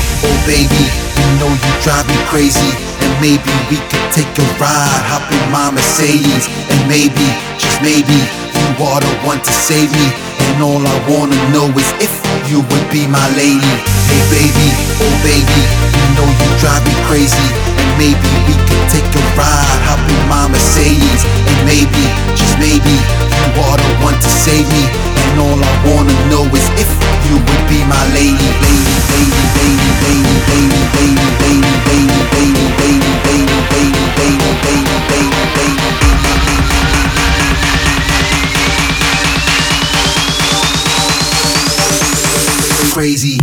oh baby, you know you drive me crazy. And maybe we could take a ride, hop in my Mercedes. And maybe, just maybe, you are the one to save me. And all I wanna know is if you would be my lady. Hey baby, oh baby, you know you drive me crazy. And maybe we could take a ride, hop in my Mercedes. And maybe, just maybe, you are the one to save me. And all I wanna know is if you would be my lady. Lady, lady, lady, lady, lady, lady, lady, lady, lady, lady, lady, lady, lady, lady, lady, crazy.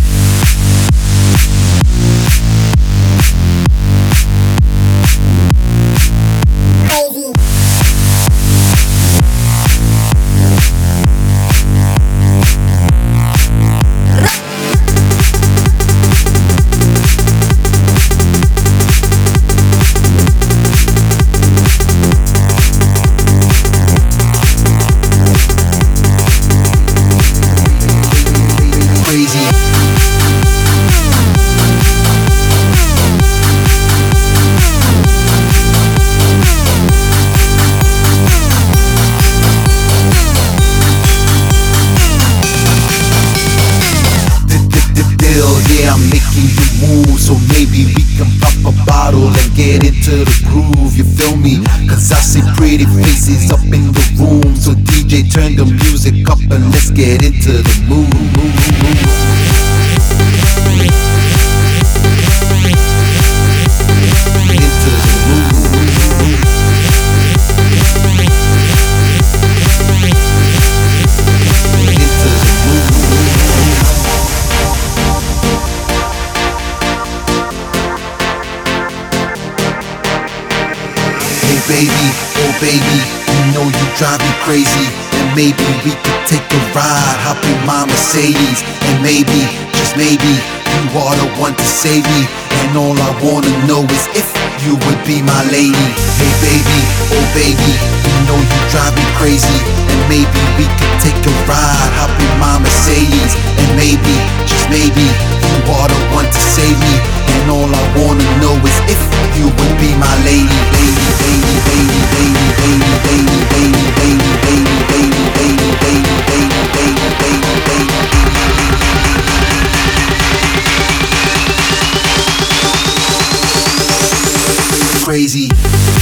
Yeah, I'm making you move, so maybe we can pop a bottle and get into the groove, you feel me? Cause I see pretty faces up in the room, so DJ turn the music up and let's get into the mood. Into the mood. Baby, oh baby, you know you drive me crazy. And maybe we could take a ride, hop in my Mercedes. And maybe, just maybe, you are the one to save me. And all I wanna know is if you would be my lady. Hey baby, oh baby, you know you drive me crazy. And maybe we could take a ride, hop in my Mercedes. And maybe, just maybe, you are the one to save me. And all I wanna know is if you would be my lady. Lady, lady, lady, lady, lady, lady, lady, lady, lady, lady, lady, lady, lady, lady, lady, crazy.